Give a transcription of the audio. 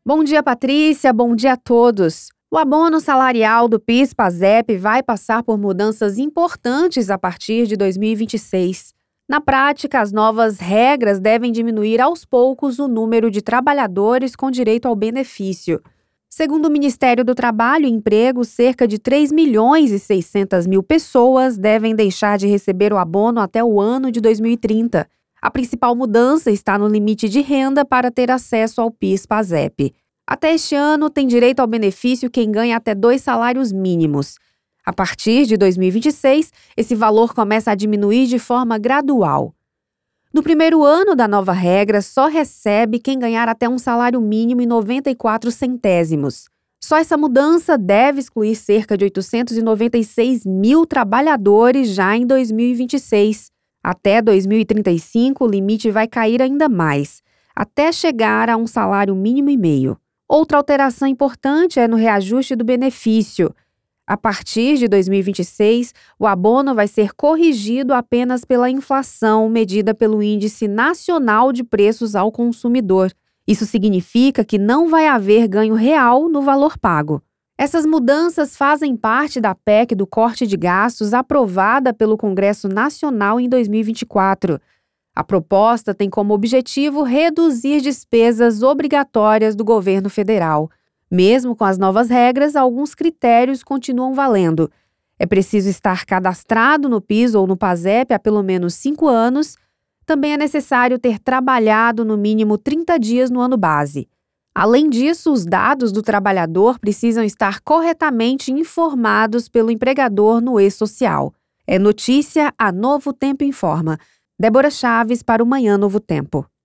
Bom dia, Patrícia. Bom dia a todos. O abono salarial do PIS/PASEP vai passar por mudanças importantes a partir de 2026. Na prática, as novas regras devem diminuir aos poucos o número de trabalhadores com direito ao benefício. Segundo o Ministério do Trabalho e Emprego, cerca de 3.600.000 pessoas devem deixar de receber o abono até o ano de 2030. A principal mudança está no limite de renda para ter acesso ao PIS/PASEP. Até este ano, tem direito ao benefício quem ganha até 2 salários mínimos. A partir de 2026, esse valor começa a diminuir de forma gradual. No primeiro ano da nova regra, só recebe quem ganhar até um salário mínimo e 94 centésimos. Só essa mudança deve excluir cerca de 896.000 trabalhadores já em 2026. Até 2035, o limite vai cair ainda mais, até chegar a um salário mínimo e meio. Outra alteração importante é no reajuste do benefício. A partir de 2026, o abono vai ser corrigido apenas pela inflação medida pelo Índice Nacional de Preços ao Consumidor. Isso significa que não vai haver ganho real no valor pago. Essas mudanças fazem parte da PEC do corte de gastos aprovada pelo Congresso Nacional em 2024. A proposta tem como objetivo reduzir despesas obrigatórias do governo federal. Mesmo com as novas regras, alguns critérios continuam valendo. É preciso estar cadastrado no PIS ou no PASEP há pelo menos 5 anos. Também é necessário ter trabalhado no mínimo 30 dias no ano base. Além disso, os dados do trabalhador precisam estar corretamente informados pelo empregador no e-social. É notícia, a Novo Tempo informa. Débora Chaves para o Manhã Novo Tempo.